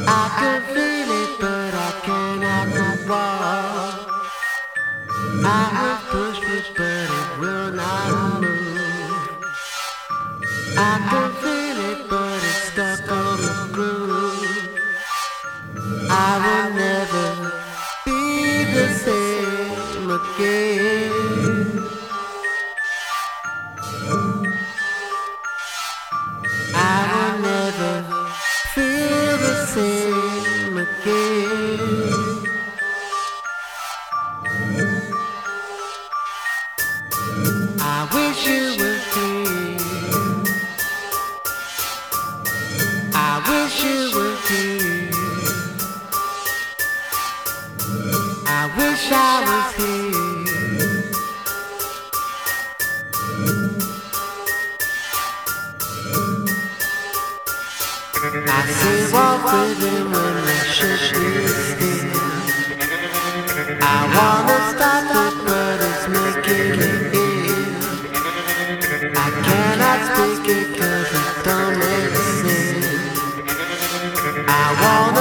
I can feel it, but I cannot walk. I will push it, but it will not move. I can feel it, but it's stuck on the groove. I will never be the same again. I will never feel the same again. I wish you were here. I wish you were here. I wish I was here. I say walk with him when I should be still. I wanna stop it, but it's making me ill. I cannot speak it 'cause it don't make sense. I wanna